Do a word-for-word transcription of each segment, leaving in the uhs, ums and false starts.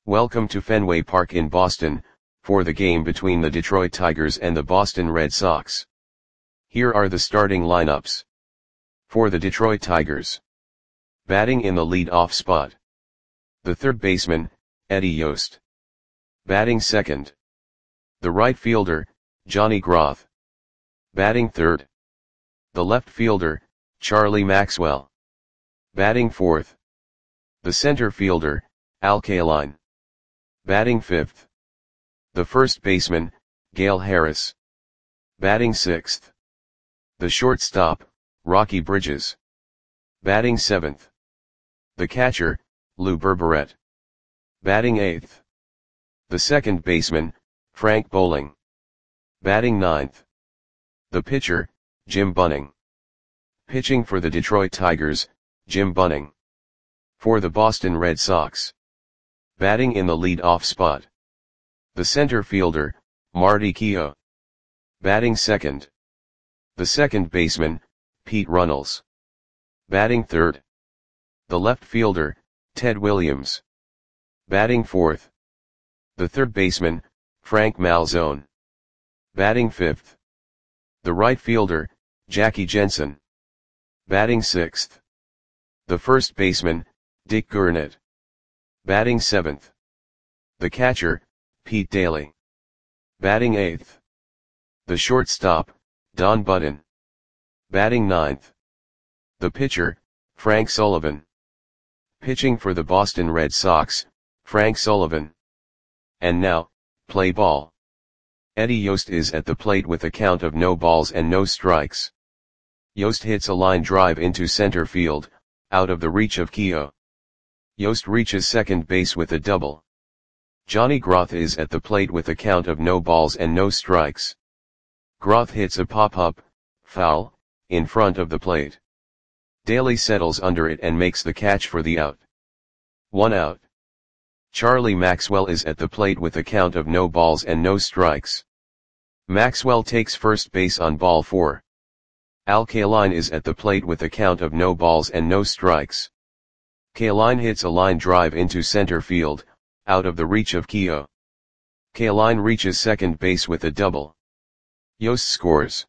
Welcome to Fenway Park in Boston, for the game between the Detroit Tigers and the Boston Red Sox. Here are the starting lineups. For the Detroit Tigers. Batting in the lead-off spot. The third baseman, Eddie Yost. Batting second. The right fielder, Johnny Groth. Batting third. The left fielder, Charlie Maxwell. Batting fourth. The center fielder, Al Kaline. Batting fifth. The first baseman, Gale Harris. Batting sixth. The shortstop, Rocky Bridges. Batting seventh. The catcher, Lou Berberet. Batting eighth. The second baseman, Frank Bowling. Batting ninth. The pitcher, Jim Bunning. Pitching for the Detroit Tigers, Jim Bunning. For the Boston Red Sox. Batting in the lead-off spot. The center fielder, Marty Keough. Batting second. The second baseman, Pete Runnels. Batting third. The left fielder, Ted Williams. Batting fourth. The third baseman, Frank Malzone. Batting fifth. The right fielder, Jackie Jensen. Batting sixth. The first baseman, Dick Gurnett. Batting seventh. The catcher, Pete Daly. Batting eighth. The shortstop, Don Button. Batting ninth. The pitcher, Frank Sullivan. Pitching for the Boston Red Sox, Frank Sullivan. And now, play ball. Eddie Yost is at the plate with a count of no balls and no strikes. Yost hits a line drive into center field, out of the reach of Keough. Yost reaches second base with a double. Johnny Groth is at the plate with a count of no balls and no strikes. Groth hits a pop-up, foul, in front of the plate. Daly settles under it and makes the catch for the out. One out. Charlie Maxwell is at the plate with a count of no balls and no strikes. Maxwell takes first base on ball four. Al Kaline is at the plate with a count of no balls and no strikes. Kaline hits a line drive into center field, out of the reach of Keough. Kaline reaches second base with a double. Yost scores.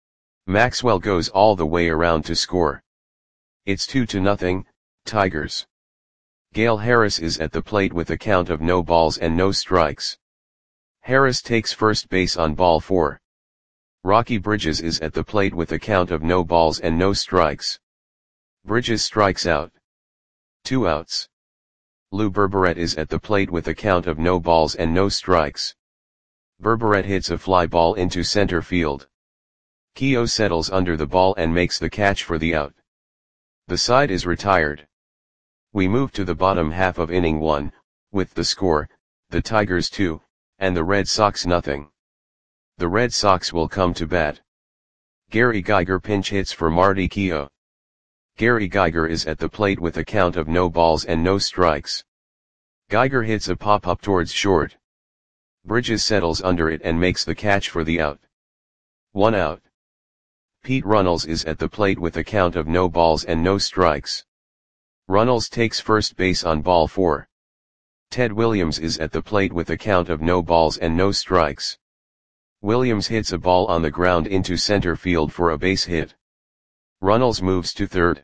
Maxwell goes all the way around to score. It's two to nothing, Tigers. Gale Harris is at the plate with a count of no balls and no strikes. Harris takes first base on ball four. Rocky Bridges is at the plate with a count of no balls and no strikes. Bridges strikes out. Two outs. Lou Berberet is at the plate with a count of no balls and no strikes. Berberet hits a fly ball into center field. Keough settles under the ball and makes the catch for the out. The side is retired. We move to the bottom half of inning one, with the score, the Tigers two, and the Red Sox nothing. The Red Sox will come to bat. Gary Geiger pinch hits for Marty Keough. Gary Geiger is at the plate with a count of no balls and no strikes. Geiger hits a pop-up towards short. Bridges settles under it and makes the catch for the out. One out. Pete Runnels is at the plate with a count of no balls and no strikes. Runnels takes first base on ball four. Ted Williams is at the plate with a count of no balls and no strikes. Williams hits a ball on the ground into center field for a base hit. Runnels moves to third.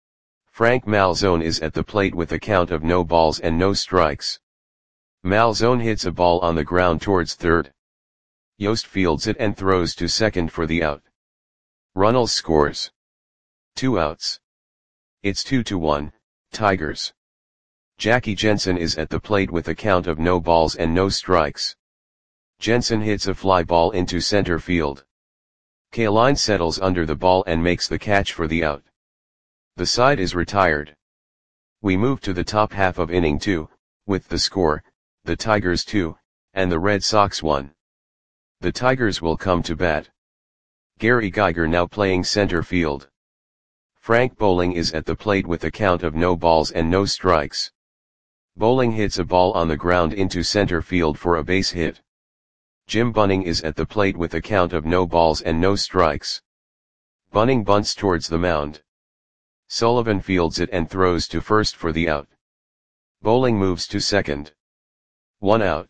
Frank Malzone is at the plate with a count of no balls and no strikes. Malzone hits a ball on the ground towards third. Yost fields it and throws to second for the out. Runnels scores. Two outs. It's two to one, Tigers. Jackie Jensen is at the plate with a count of no balls and no strikes. Jensen hits a fly ball into center field. Kaline settles under the ball and makes the catch for the out. The side is retired. We move to the top half of inning two, with the score, the Tigers two, and the Red Sox one. The Tigers will come to bat. Gary Geiger now playing center field. Frank Bowling is at the plate with a count of no balls and no strikes. Bowling hits a ball on the ground into center field for a base hit. Jim Bunning is at the plate with a count of no balls and no strikes. Bunning bunts towards the mound. Sullivan fields it and throws to first for the out. Bowling moves to second. One out.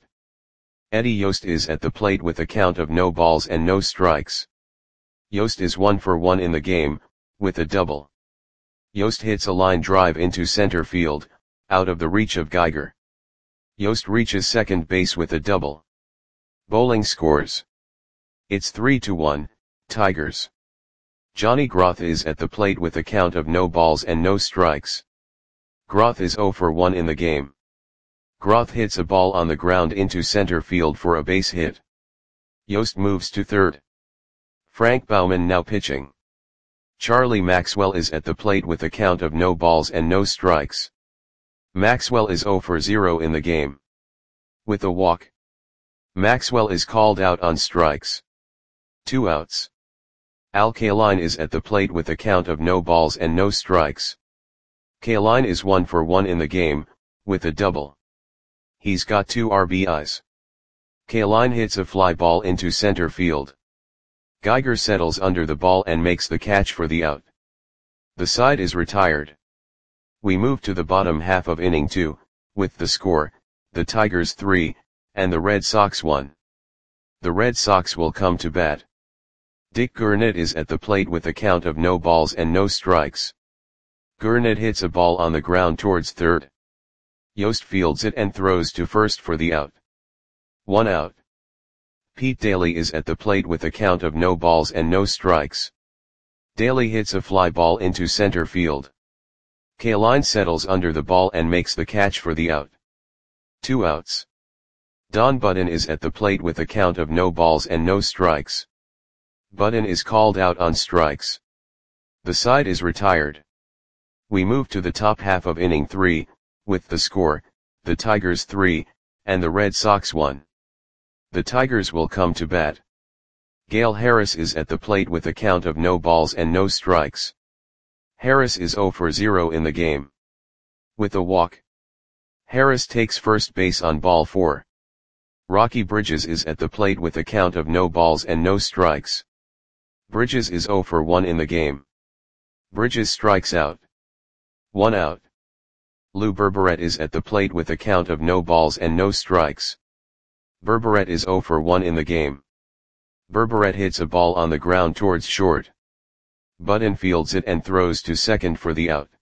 Eddie Yost is at the plate with a count of no balls and no strikes. Yost is one for one in the game, with a double. Yost hits a line drive into center field, out of the reach of Geiger. Yost reaches second base with a double. Bowling scores. It's three to one, Tigers. Johnny Groth is at the plate with a count of no balls and no strikes. Groth is zero for one in the game. Groth hits a ball on the ground into center field for a base hit. Yost moves to third. Frank Baumann now pitching. Charlie Maxwell is at the plate with a count of no balls and no strikes. Maxwell is zero for zero in the game. With a walk. Maxwell is called out on strikes. Two outs. Al Kaline is at the plate with a count of no balls and no strikes. Kaline is one for one in the game, with a double. He's got two R B Is. Kaline hits a fly ball into center field. Geiger settles under the ball and makes the catch for the out. The side is retired. We move to the bottom half of inning two, with the score, the Tigers three, and the Red Sox one. The Red Sox will come to bat. Dick Gurnett is at the plate with a count of no balls and no strikes. Gurnett hits a ball on the ground towards third. Yost fields it and throws to first for the out. One out. Pete Daly is at the plate with a count of no balls and no strikes. Daly hits a fly ball into center field. Kaline settles under the ball and makes the catch for the out. Two outs. Don Budden is at the plate with a count of no balls and no strikes. Budden is called out on strikes. The side is retired. We move to the top half of inning three, with the score, the Tigers three, and the Red Sox one. The Tigers will come to bat. Gale Harris is at the plate with a count of no balls and no strikes. Harris is zero for zero in the game. With a walk. Harris takes first base on ball four. Rocky Bridges is at the plate with a count of no balls and no strikes. Bridges is zero for one in the game. Bridges strikes out. One out. Lou Berberet is at the plate with a count of no balls and no strikes. Berberet is zero for one in the game. Berberet hits a ball on the ground towards short. Budden fields it and throws to second for the out.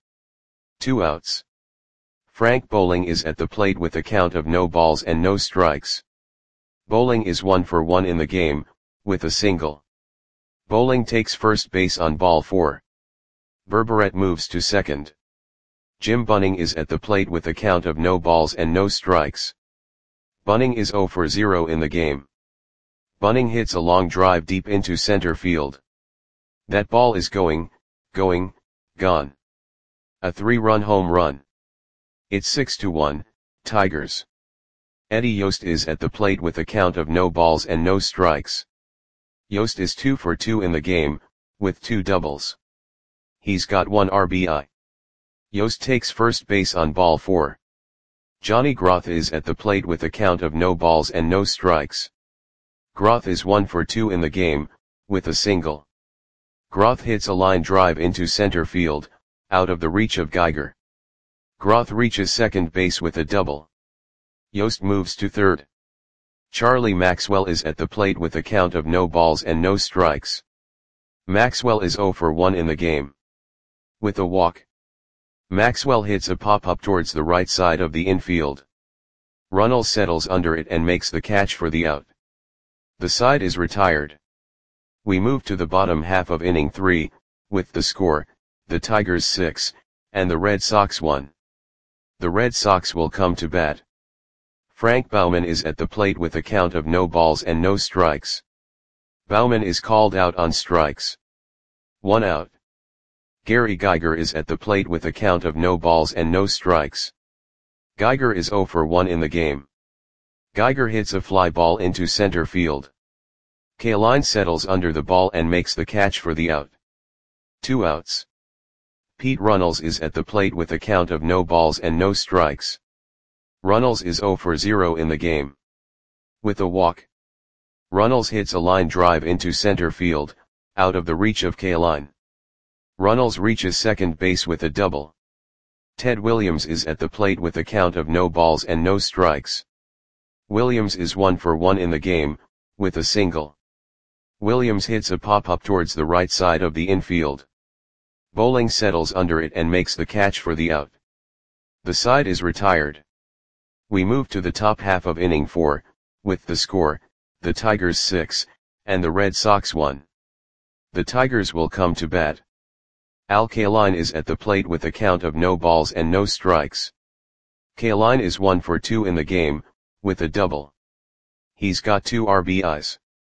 Two outs. Frank Bowling is at the plate with a count of no balls and no strikes. Bowling is one for one in the game, with a single. Bowling takes first base on ball four. Berberet moves to second. Jim Bunning is at the plate with a count of no balls and no strikes. Bunning is zero for zero in the game. Bunning hits a long drive deep into center field. That ball is going, going, gone. A three-run home run. It's six to one, Tigers. Eddie Yost is at the plate with a count of no balls and no strikes. Yost is two for two in the game, with two doubles. He's got one R B I. Yost takes first base on ball four. Johnny Groth is at the plate with a count of no balls and no strikes. Groth is one for two in the game, with a single. Groth hits a line drive into center field, out of the reach of Geiger. Groth reaches second base with a double. Yost moves to third. Charlie Maxwell is at the plate with a count of no balls and no strikes. Maxwell is zero for one in the game. With a walk. Maxwell hits a pop-up towards the right side of the infield. Runnels settles under it and makes the catch for the out. The side is retired. We move to the bottom half of inning three, with the score, the Tigers six, and the Red Sox one. The Red Sox will come to bat. Frank Baumann is at the plate with a count of no balls and no strikes. Baumann is called out on strikes. One out. Gary Geiger is at the plate with a count of no balls and no strikes. Geiger is zero for one in the game. Geiger hits a fly ball into center field. Kaline settles under the ball and makes the catch for the out. Two outs. Pete Runnels is at the plate with a count of no balls and no strikes. Runnels is zero for zero in the game. With a walk. Runnels hits a line drive into center field, out of the reach of Kaline. Runnels reaches second base with a double. Ted Williams is at the plate with a count of no balls and no strikes. Williams is one for one in the game, with a single. Williams hits a pop-up towards the right side of the infield. Bowling settles under it and makes the catch for the out. The side is retired. We move to the top half of inning four, with the score, the Tigers six, and the Red Sox one. The Tigers will come to bat. Al Kaline is at the plate with a count of no balls and no strikes. Kaline is one for two in the game, with a double. He's got two R B Is.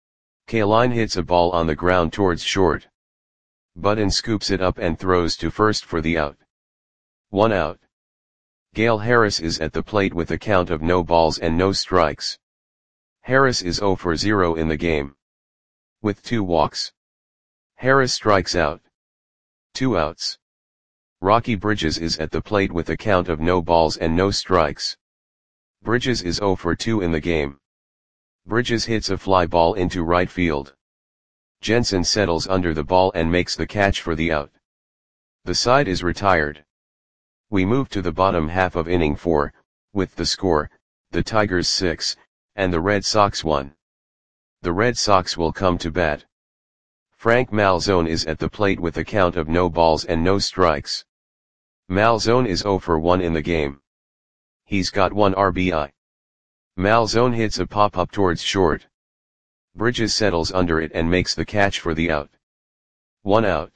Kaline hits a ball on the ground towards short. Button scoops it up and throws to first for the out. One out. Gale Harris is at the plate with a count of no balls and no strikes. Harris is zero for zero in the game, with two walks. Harris strikes out. Two outs. Rocky Bridges is at the plate with a count of no balls and no strikes. Bridges is zero for two in the game. Bridges hits a fly ball into right field. Jensen settles under the ball and makes the catch for the out. The side is retired. We move to the bottom half of inning four, with the score, the Tigers six, and the Red Sox one. The Red Sox will come to bat. Frank Malzone is at the plate with a count of no balls and no strikes. Malzone is zero for one in the game. He's got one R B I. Malzone hits a pop-up towards short. Bridges settles under it and makes the catch for the out. One out.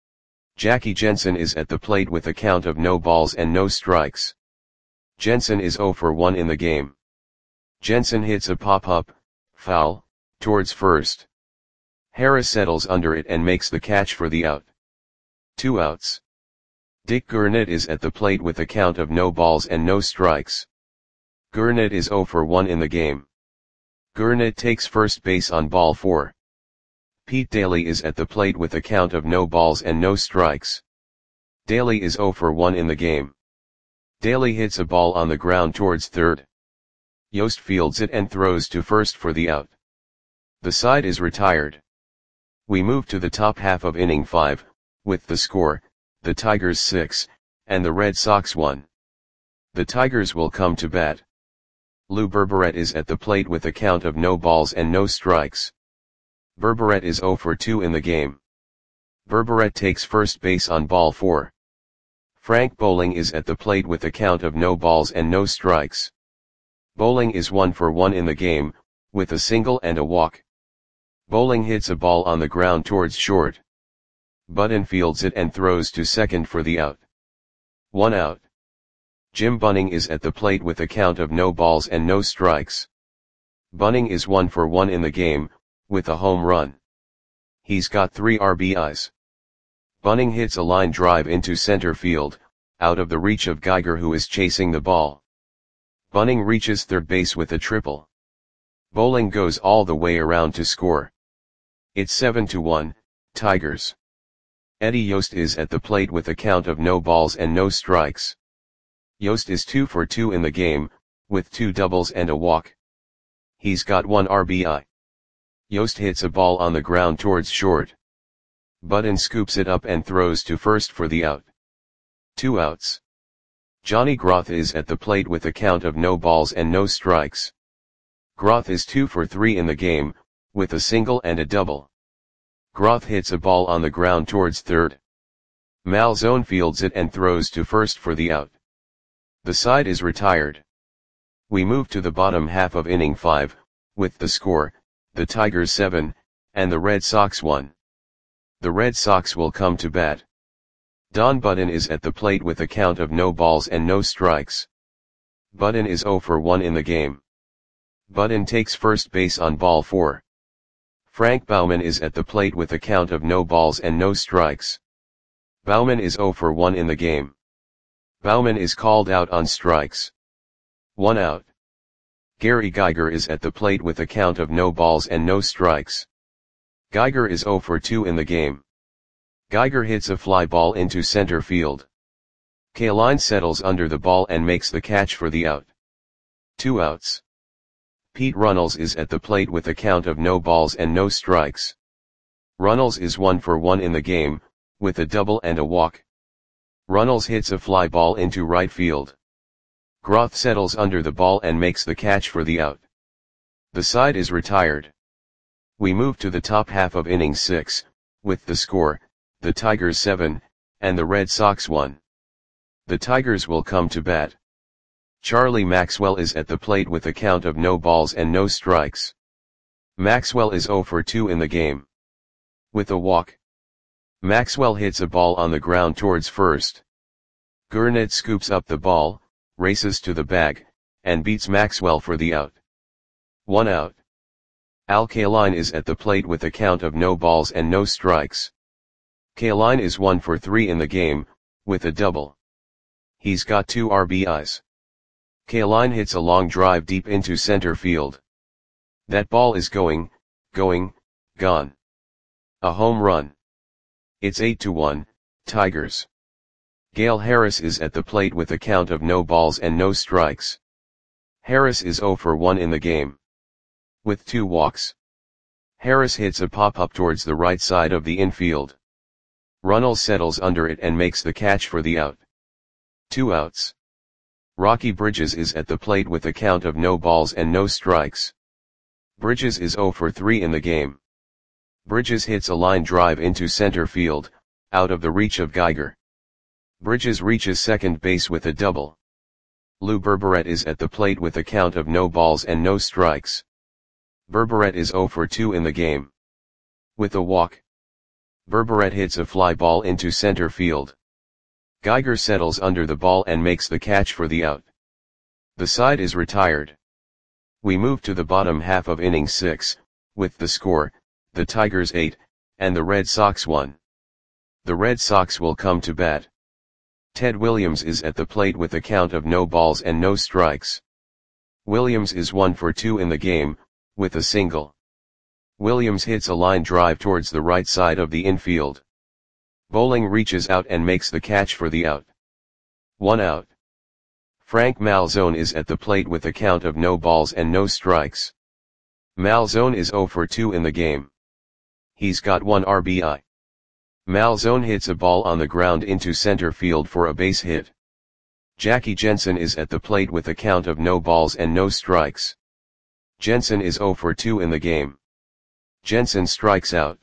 Jackie Jensen is at the plate with a count of no balls and no strikes. Jensen is zero for one in the game. Jensen hits a pop-up, foul, towards first. Harris settles under it and makes the catch for the out. Two outs. Dick Gurnett is at the plate with a count of no balls and no strikes. Gurnett is zero for one in the game. Gurnett takes first base on ball four. Pete Daly is at the plate with a count of no balls and no strikes. Daly is zero for one in the game. Daly hits a ball on the ground towards third. Yost fields it and throws to first for the out. The side is retired. We move to the top half of inning five, with the score, the Tigers six, and the Red Sox one. The Tigers will come to bat. Lou Berberet is at the plate with a count of no balls and no strikes. Berberet is zero for two in the game. Berberet takes first base on ball four. Frank Bowling is at the plate with a count of no balls and no strikes. Bowling is one for one in the game, with a single and a walk. Bowling hits a ball on the ground towards short. Button fields it and throws to second for the out. One out. Jim Bunning is at the plate with a count of no balls and no strikes. Bunning is one for one in the game, with a home run. He's got three R B Is. Bunning hits a line drive into center field, out of the reach of Geiger, who is chasing the ball. Bunning reaches third base with a triple. Bowling goes all the way around to score. It's seven to one, Tigers. Eddie Yost is at the plate with a count of no balls and no strikes. Yost is two for two in the game, with two doubles and a walk. He's got one R B I. Yost hits a ball on the ground towards short. Button scoops it up and throws to first for the out. Two outs. Johnny Groth is at the plate with a count of no balls and no strikes. Groth is two for three in the game, with a single and a double. Groth hits a ball on the ground towards third. Malzone fields it and throws to first for the out. The side is retired. We move to the bottom half of inning five, with the score, the Tigers seven, and the Red Sox one. The Red Sox will come to bat. Don Button is at the plate with a count of no balls and no strikes. Button is zero for one in the game. Button takes first base on ball four. Frank Baumann is at the plate with a count of no balls and no strikes. Baumann is zero for one in the game. Baumann is called out on strikes. One out. Gary Geiger is at the plate with a count of no balls and no strikes. Geiger is zero for two in the game. Geiger hits a fly ball into center field. Kaline settles under the ball and makes the catch for the out. Two outs. Pete Runnels is at the plate with a count of no balls and no strikes. Runnels is one for one in the game, with a double and a walk. Runnels hits a fly ball into right field. Groth settles under the ball and makes the catch for the out. The side is retired. We move to the top half of inning six, with the score, the Tigers seven, and the Red Sox one. The Tigers will come to bat. Charlie Maxwell is at the plate with a count of no balls and no strikes. Maxwell is oh for two in the game. With a walk. Maxwell hits a ball on the ground towards first. Gurnett scoops up the ball, races to the bag, and beats Maxwell for the out. One out. Al Kaline is at the plate with a count of no balls and no strikes. Kaline is one for three in the game, with a double. He's got two R B Is. Kaline hits a long drive deep into center field. That ball is going, going, gone. A home run. It's eight to one, Tigers. Gale Harris is at the plate with a count of no balls and no strikes. Harris is oh for one in the game. With two walks. Harris hits a pop-up towards the right side of the infield. Runnels settles under it and makes the catch for the out. Two outs. Rocky Bridges is at the plate with a count of no balls and no strikes. Bridges is oh for three in the game. Bridges hits a line drive into center field, out of the reach of Geiger. Bridges reaches second base with a double. Lou Berberet is at the plate with a count of no balls and no strikes. Berberet is oh for two in the game. With a walk. Berberet hits a fly ball into center field. Geiger settles under the ball and makes the catch for the out. The side is retired. We move to the bottom half of inning six, with the score, the Tigers eight, and the Red Sox one. The Red Sox will come to bat. Ted Williams is at the plate with a count of no balls and no strikes. Williams is one for two in the game, with a single. Williams hits a line drive towards the right side of the infield. Bowling reaches out and makes the catch for the out. One out. Frank Malzone is at the plate with a count of no balls and no strikes. Malzone is oh for two in the game. He's got one R B I. Malzone hits a ball on the ground into center field for a base hit. Jackie Jensen is at the plate with a count of no balls and no strikes. Jensen is oh for two in the game. Jensen strikes out.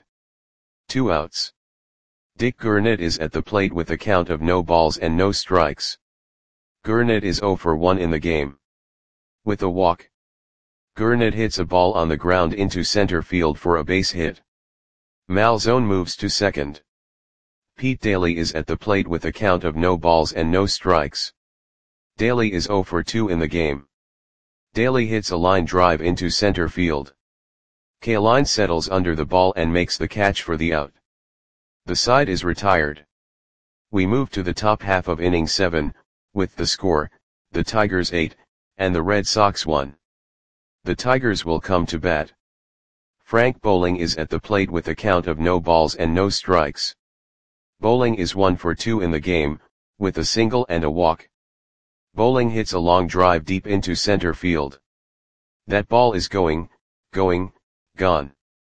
Two outs. Dick Gurnett is at the plate with a count of no balls and no strikes. Gurnett is oh for one in the game. With a walk. Gurnett hits a ball on the ground into center field for a base hit. Malzone moves to second. Pete Daly is at the plate with a count of no balls and no strikes. Daly is oh for two in the game. Daly hits a line drive into center field. Kaline settles under the ball and makes the catch for the out. The side is retired. We move to the top half of inning seven, with the score, the Tigers eight, and the Red Sox one. The Tigers will come to bat. Frank Bowling is at the plate with a count of no balls and no strikes. Bowling is one for two in the game, with a single and a walk. Bowling hits a long drive deep into center field. That ball is going, going, gone.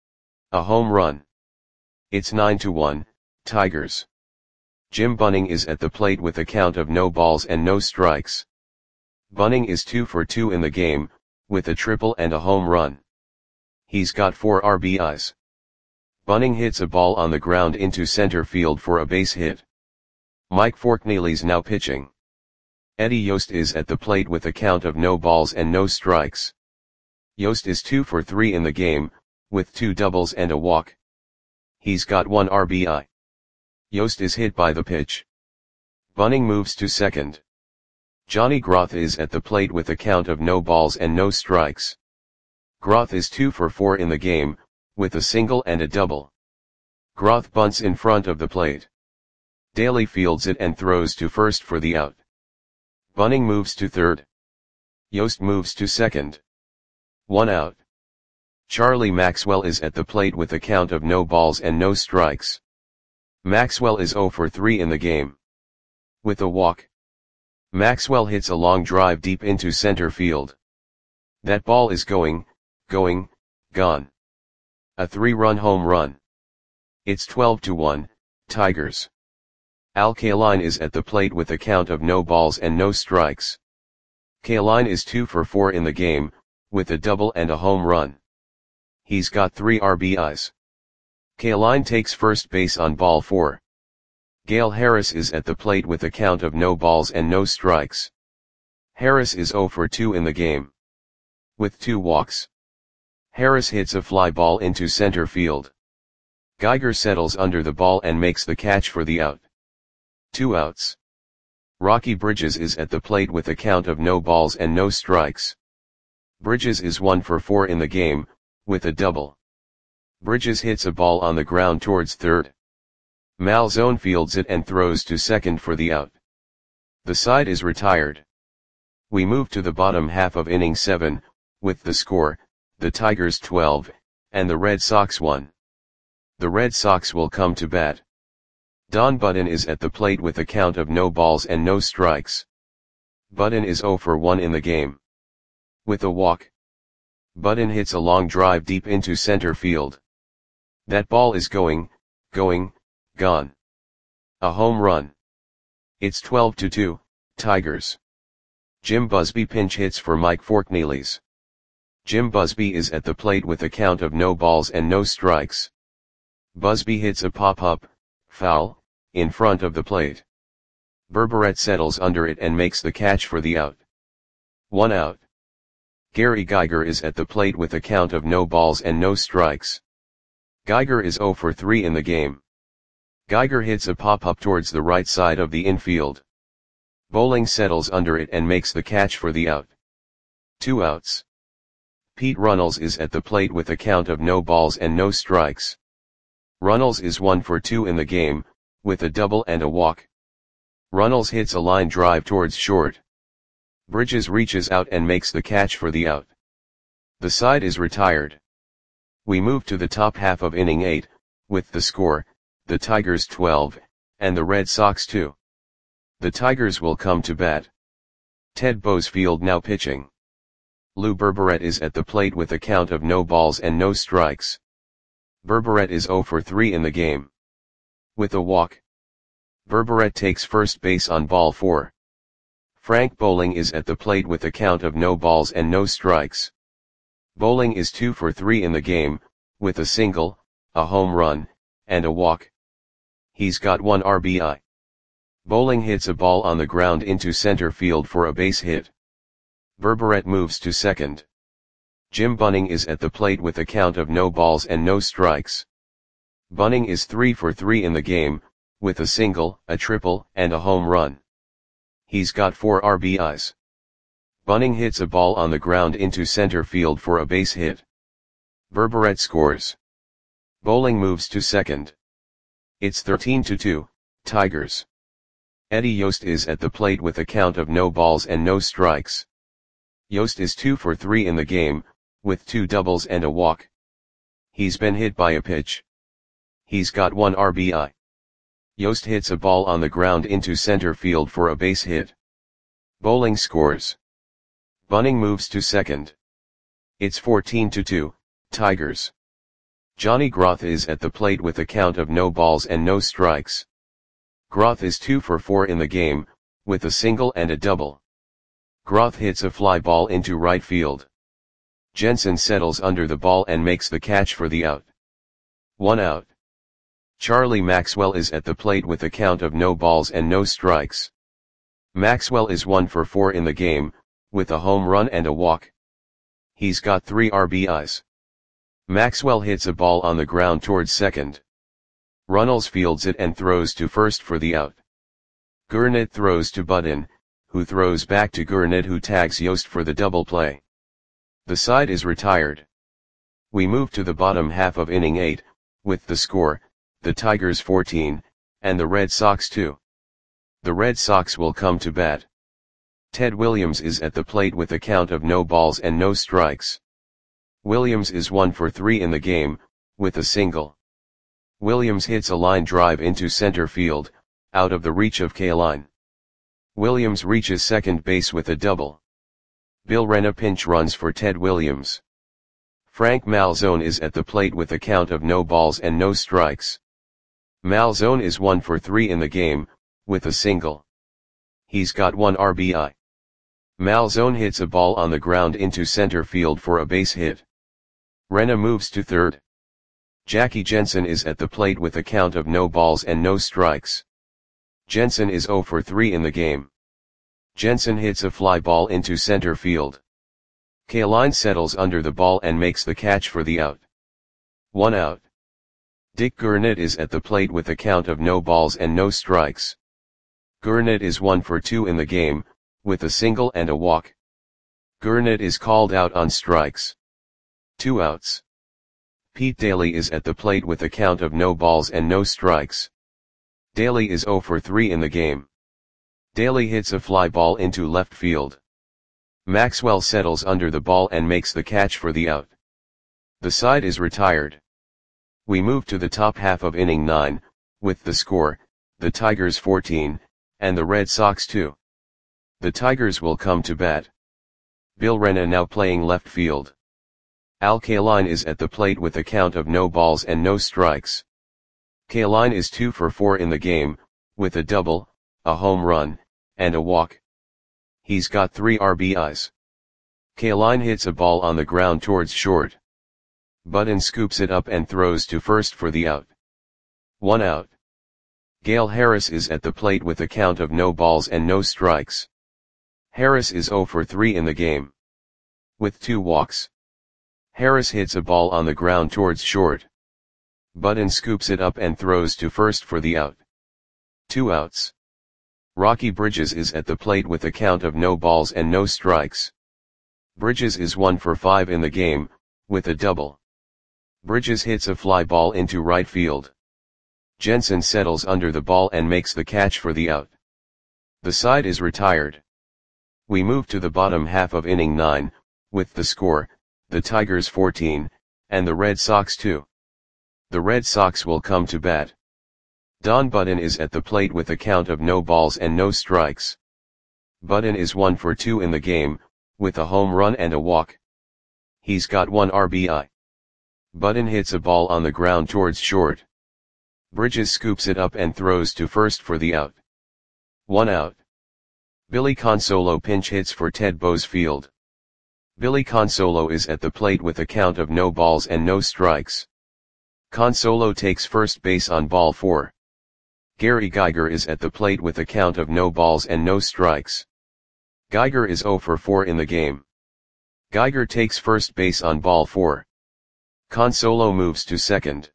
A home run. It's nine to one, Tigers. Jim Bunning is at the plate with a count of no balls and no strikes. Bunning is two for two in the game, with a triple and a home run. He's got four R B Is. Bunning hits a ball on the ground into center field for a base hit. Mike Forkneely's now pitching. Eddie Yost is at the plate with a count of no balls and no strikes. Yost is two for three in the game, with two doubles and a walk. He's got one R B I. Yost is hit by the pitch. Bunning moves to second. Johnny Groth is at the plate with a count of no balls and no strikes. Groth is two for four in the game, with a single and a double. Groth bunts in front of the plate. Daly fields it and throws to first for the out. Bunning moves to third. Yost moves to second. One out. Charlie Maxwell is at the plate with a count of no balls and no strikes. Maxwell is oh for three in the game. With a walk. Maxwell hits a long drive deep into center field. That ball is going, going, gone. A three-run home run. It's twelve to one, Tigers. Al Kaline is at the plate with a count of no balls and no strikes. Kaline is two for four in the game, with a double and a home run. He's got three R B Is. Kaline takes first base on ball four. Gale Harris is at the plate with a count of no balls and no strikes. Harris is zero for two in the game. With two walks. Harris hits a fly ball into center field. Geiger settles under the ball and makes the catch for the out. Two outs. Rocky Bridges is at the plate with a count of no balls and no strikes. Bridges is one for four in the game, with a double. Bridges hits a ball on the ground towards third. Malzone fields it and throws to second for the out. The side is retired. We move to the bottom half of inning seven, with the score, the Tigers twelve, and the Red Sox one. The Red Sox will come to bat. Don Budden is at the plate with a count of no balls and no strikes. Budden is zero for one in the game. With a walk. Budden hits a long drive deep into center field. That ball is going, going, gone. A home run. It's twelve to two, Tigers. Jim Busby pinch hits for Mike Forkneelys. Jim Busby is at the plate with a count of no balls and no strikes. Busby hits a pop-up, foul, in front of the plate. Berberet settles under it and makes the catch for the out. One out. Gary Geiger is at the plate with a count of no balls and no strikes. Geiger is zero for three in the game. Geiger hits a pop-up towards the right side of the infield. Bowling settles under it and makes the catch for the out. Two outs. Pete Runnels is at the plate with a count of no balls and no strikes. Runnels is one for two in the game, with a double and a walk. Runnels hits a line drive towards short. Bridges reaches out and makes the catch for the out. The side is retired. We move to the top half of inning eight, with the score, the Tigers twelve, and the Red Sox two. The Tigers will come to bat. Ted Boesfield now pitching. Lou Berberet is at the plate with a count of no balls and no strikes. Berberet is zero for three in the game. With a walk. Berberet takes first base on ball four. Frank Bowling is at the plate with a count of no balls and no strikes. Bowling is two for three in the game, with a single, a home run, and a walk. He's got one R B I. Bowling hits a ball on the ground into center field for a base hit. Berberet moves to second. Jim Bunning is at the plate with a count of no balls and no strikes. Bunning is three for three in the game, with a single, a triple, and a home run. He's got four R B Is. Bunning hits a ball on the ground into center field for a base hit. Berberet scores. Bowling moves to second. It's thirteen to two, Tigers. Eddie Yost is at the plate with a count of no balls and no strikes. Yost is two for three in the game, with two doubles and a walk. He's been hit by a pitch. He's got one R B I. Yost hits a ball on the ground into center field for a base hit. Bowling scores. Bunning moves to second. It's fourteen to two, Tigers. Johnny Groth is at the plate with a count of no balls and no strikes. Groth is two for four in the game, with a single and a double. Groth hits a fly ball into right field. Jensen settles under the ball and makes the catch for the out. One out. Charlie Maxwell is at the plate with a count of no balls and no strikes. Maxwell is one for four in the game, with a home run and a walk. He's got three R B Is. Maxwell hits a ball on the ground towards second. Runnels fields it and throws to first for the out. Gurnett throws to Budden, who throws back to Gurnett, who tags Yost for the double play. The side is retired. We move to the bottom half of inning eight, with the score, the Tigers fourteen, and the Red Sox two. The Red Sox will come to bat. Ted Williams is at the plate with a count of no balls and no strikes. Williams is one for three in the game, with a single. Williams hits a line drive into center field, out of the reach of Kaline. Williams reaches second base with a double. Bill Renna pinch runs for Ted Williams. Frank Malzone is at the plate with a count of no balls and no strikes. Malzone is one for three in the game, with a single. He's got one R B I. Malzone hits a ball on the ground into center field for a base hit. Rena moves to third. Jackie Jensen is at the plate with a count of no balls and no strikes. Jensen is zero for three in the game. Jensen hits a fly ball into center field. Kaline settles under the ball and makes the catch for the out. One out. Dick Gurnett is at the plate with a count of no balls and no strikes. Gurnett is one for two in the game, with a single and a walk. Gurnett is called out on strikes. Two outs. Pete Daly is at the plate with a count of no balls and no strikes. Daly is zero for three in the game. Daly hits a fly ball into left field. Maxwell settles under the ball and makes the catch for the out. The side is retired. We move to the top half of inning nine, with the score, the Tigers fourteen, and the Red Sox two. The Tigers will come to bat. Bill Rena now playing left field. Al Kaline is at the plate with a count of no balls and no strikes. Kaline is two for four in the game, with a double, a home run, and a walk. He's got three R B Is. Kaline hits a ball on the ground towards short. Button scoops it up and throws to first for the out. One out. Gale Harris is at the plate with a count of no balls and no strikes. Harris is zero for three in the game. With two walks. Harris hits a ball on the ground towards short. Button scoops it up and throws to first for the out. Two outs. Rocky Bridges is at the plate with a count of no balls and no strikes. Bridges is one for five in the game, with a double. Bridges hits a fly ball into right field. Jensen settles under the ball and makes the catch for the out. The side is retired. We move to the bottom half of inning nine, with the score, the Tigers fourteen, and the Red Sox two. The Red Sox will come to bat. Don Button is at the plate with a count of no balls and no strikes. Button is one for two in the game, with a home run and a walk. He's got one R B I. Button hits a ball on the ground towards short. Bridges scoops it up and throws to first for the out. One out. Billy Consolo pinch hits for Ted Boesfield. Billy Consolo is at the plate with a count of no balls and no strikes. Consolo takes first base on ball four. Gary Geiger is at the plate with a count of no balls and no strikes. Geiger is zero for four in the game. Geiger takes first base on ball four. Consolo moves to second.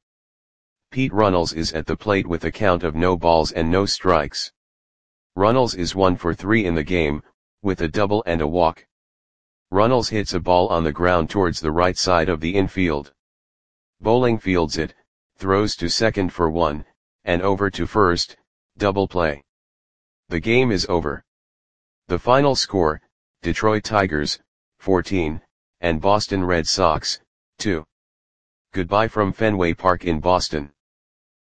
Pete Runnels is at the plate with a count of no balls and no strikes. Runnels is one for three in the game, with a double and a walk. Runnels hits a ball on the ground towards the right side of the infield. Bowling fields it, throws to second for one, and over to first, double play. The game is over. The final score, Detroit Tigers, fourteen, and Boston Red Sox, two. Goodbye from Fenway Park in Boston.